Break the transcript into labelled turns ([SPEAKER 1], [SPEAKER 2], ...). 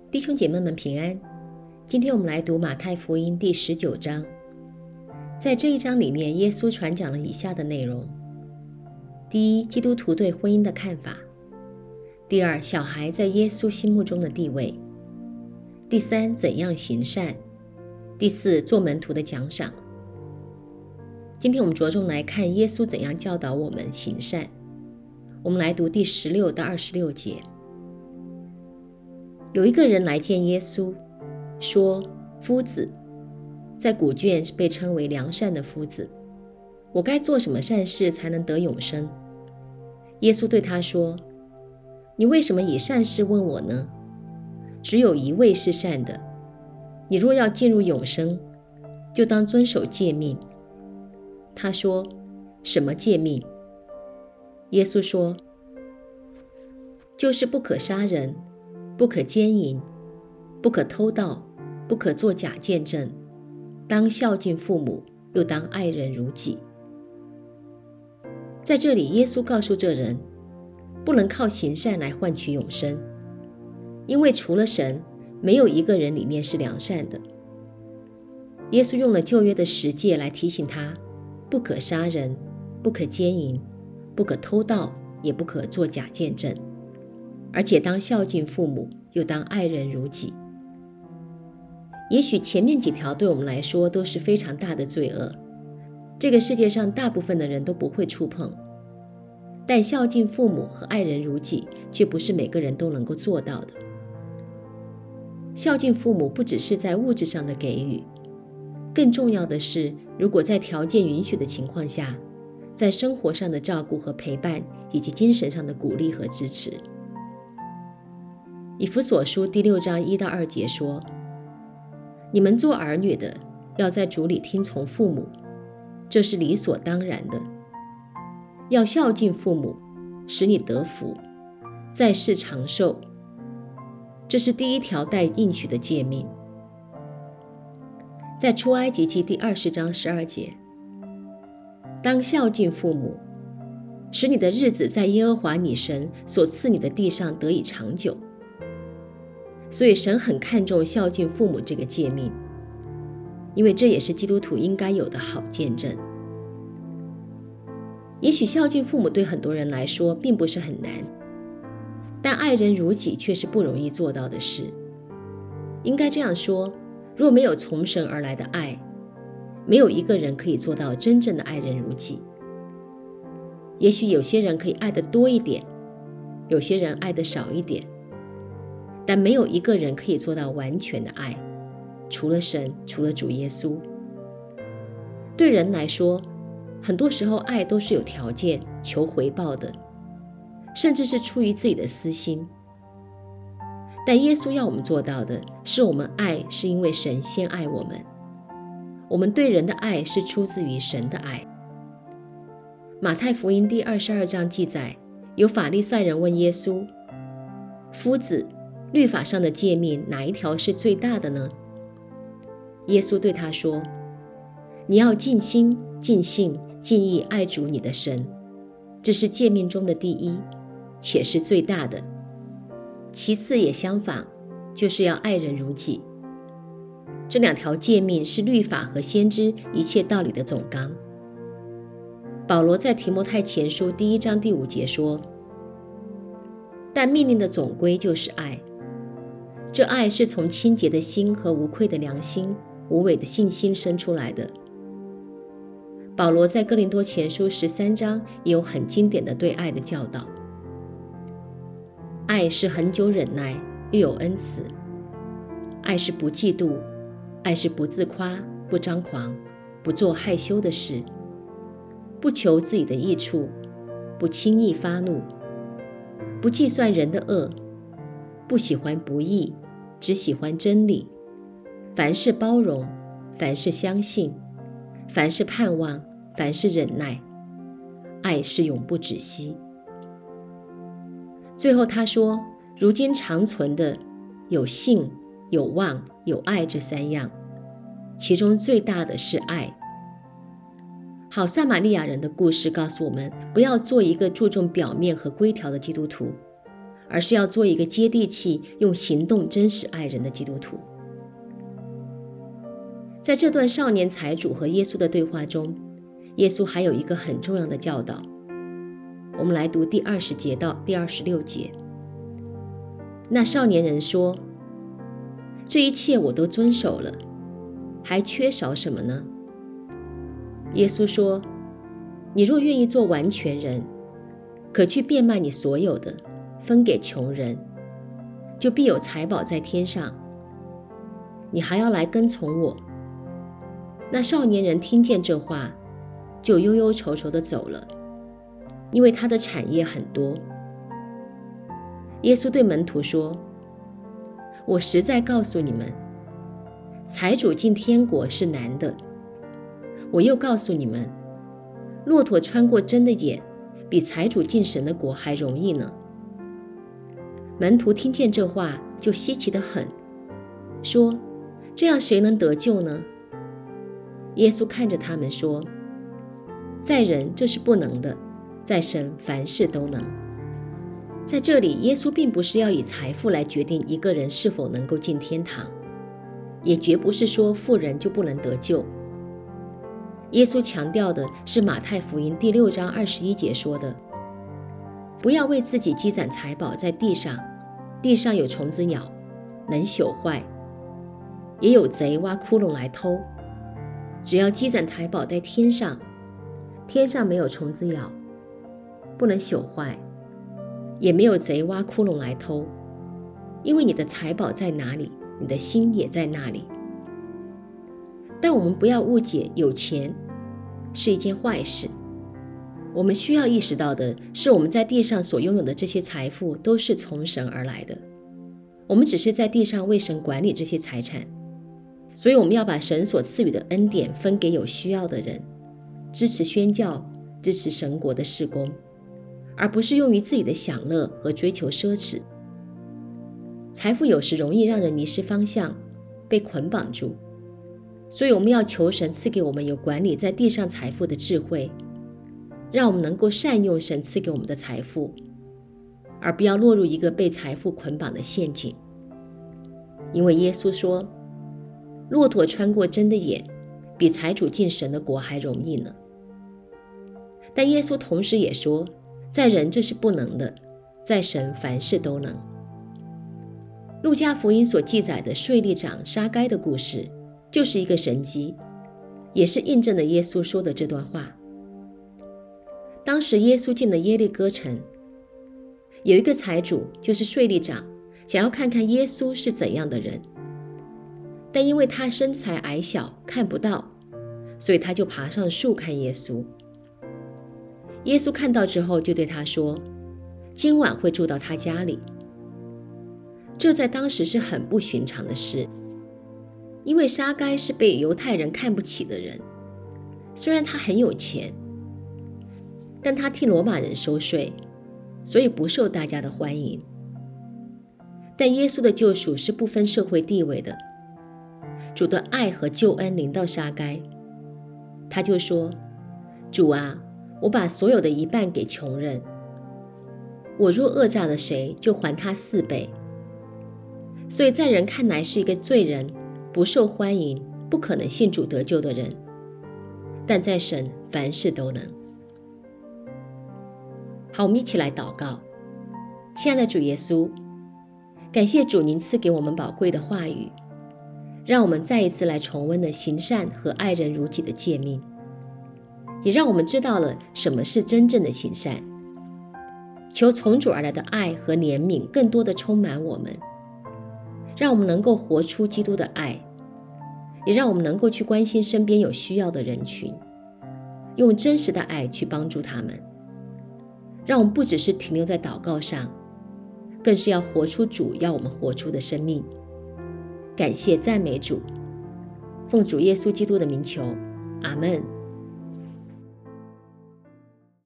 [SPEAKER 1] 弟兄姐妹们平安。今天我们来读马太福音第19章。在这一章里面，耶稣传讲了以下的内容：第一，基督徒对婚姻的看法；第二，小孩在耶稣心目中的地位；第三，怎样行善；第四，做门徒的奖赏。今天我们着重来看耶稣怎样教导我们行善。我们来读第16到26节。有一个人来见耶稣，说：夫子，在古卷被称为良善的夫子，我该做什么善事才能得永生？耶稣对他说：你为什么以善事问我呢？只有一位是善的，你若要进入永生，就当遵守诫命。他说：什么诫命？耶稣说：就是不可杀人，不可奸淫，不可偷盗，不可作假见证，当孝敬父母，又当爱人如己。在这里，耶稣告诉这人，不能靠行善来换取永生，因为除了神，没有一个人里面是良善的。耶稣用了旧约的10诫来提醒他，不可杀人，不可奸淫，不可偷盗，也不可作假见证，而且当孝敬父母，又当爱人如己。也许前面几条对我们来说都是非常大的罪恶，这个世界上大部分的人都不会触碰，但孝敬父母和爱人如己却不是每个人都能够做到的。孝敬父母不只是在物质上的给予，更重要的是，如果在条件允许的情况下，在生活上的照顾和陪伴，以及精神上的鼓励和支持。以弗所书第6章1到2节说：你们做儿女的，要在主里听从父母，这是理所当然的。要孝敬父母，使你得福，在世长寿，这是第一条带应许的诫命。在出埃及记第20章12节，当孝敬父母，使你的日子在耶和华你神所赐你的地上得以长久。所以神很看重孝敬父母这个诫命，因为这也是基督徒应该有的好见证。也许孝敬父母对很多人来说并不是很难，但爱人如己却是不容易做到的事。应该这样说，若没有从神而来的爱，没有一个人可以做到真正的爱人如己。也许有些人可以爱得多一点，有些人爱得少一点，但没有一个人可以做到完全的爱，除了神，除了主耶稣。对人来说，很多时候爱都是有条件、求回报的，甚至是出于自己的私心。但耶稣要我们做到的是，我们爱是因为神先爱我们，我们对人的爱是出自于神的爱。马太福音第22章记载，有法利赛人问耶稣：夫子，律法上的诫命哪一条是最大的呢？耶稣对他说：你要尽心、尽性、尽意爱主你的神，这是诫命中的第一，且是最大的。其次也相仿，就是要爱人如己。这2条诫命是律法和先知一切道理的总纲。保罗在提摩太前书第1章第5节说：但命令的总归就是爱，这爱是从清洁的心和无愧的良心、无伪的信心生出来的。保罗在哥林多前书13章也有很经典的对爱的教导。爱是恒久忍耐，又有恩慈；爱是不嫉妒；爱是不自夸，不张狂，不做害羞的事，不求自己的益处，不轻易发怒，不计算人的恶，不喜欢不义，只喜欢真理。凡事包容，凡事相信，凡事盼望，凡事忍耐。爱是永不止息。最后他说，如今长存的有信、有望、有爱这3样，其中最大的是爱。好撒玛利亚人的故事告诉我们，不要做一个注重表面和规条的基督徒， 而是要做一个接地气、用行动真实爱人的基督徒。在这段少年财主和耶稣的对话中，耶稣还有一个很重要的教导。我们来读第20节到第26节。那少年人说：这一切我都遵守了，还缺少什么呢？耶稣说：你若愿意做完全人，可去变卖你所有的，分给穷人，就必有财宝在天上。你还要来跟从我。那少年人听见这话，就忧忧愁愁地走了，因为他的产业很多。耶稣对门徒说：我实在告诉你们，财主进天国是难的。我又告诉你们，骆驼穿过针的眼，比财主进神的国还容易呢。门徒听见这话，就稀奇得很，说：这样谁能得救呢？耶稣看着他们说：在人这是不能的，在神凡事都能。在这里，耶稣并不是要以财富来决定一个人是否能够进天堂，也绝不是说富人就不能得救。耶稣强调的是马太福音第6章21节说的：不要为自己积攒财宝在地上，地上有虫子咬，能朽坏，也有贼挖窟窿来偷。只要积攒财宝在天上，天上没有虫子咬，不能朽坏，也没有贼挖窟窿来偷。因为你的财宝在哪里，你的心也在那里。但我们不要误解，有钱是一件坏事。我们需要意识到的是，我们在地上所拥有的这些财富都是从神而来的，我们只是在地上为神管理这些财产。所以我们要把神所赐予的恩典分给有需要的人，支持宣教，支持神国的事工，而不是用于自己的享乐和追求奢侈。财富有时容易让人迷失方向，被捆绑住，所以我们要求神赐给我们有管理在地上财富的智慧，让我们能够善用神赐给我们的财富，而不要落入一个被财富捆绑的陷阱。因为耶稣说，骆驼穿过针的眼，比财主进神的国还容易呢。但耶稣同时也说，在人这是不能的，在神凡事都能。路加福音所记载的税吏长撒该的故事，就是一个神迹，也是印证了耶稣说的这段话。当时耶稣进了耶利哥城，有一个财主，就是税吏长，想要看看耶稣是怎样的人，但因为他身材矮小，看不到，所以他就爬上树看耶稣。耶稣看到之后，就对他说：今晚会住到他家里。这在当时是很不寻常的事，因为撒该是被犹太人看不起的人，虽然他很有钱，但他替罗马人收税，所以不受大家的欢迎。但耶稣的救赎是不分社会地位的，主的爱和救恩临到撒该，他就说：主啊，我把所有的一半给穷人，我若讹诈了谁，就还他4倍。所以在人看来是一个罪人，不受欢迎，不可能信主得救的人，但在神凡事都能。好，我们一起来祷告。亲爱的主耶稣，感谢主您赐给我们宝贵的话语，让我们再一次来重温了行善和爱人如己的诫命，也让我们知道了什么是真正的行善。求从主而来的爱和怜悯更多的充满我们，让我们能够活出基督的爱，也让我们能够去关心身边有需要的人群，用真实的爱去帮助他们。让我们不只是停留在祷告上，更是要活出主要我们活出的生命。感谢赞美主，奉主耶稣基督的名求，阿们。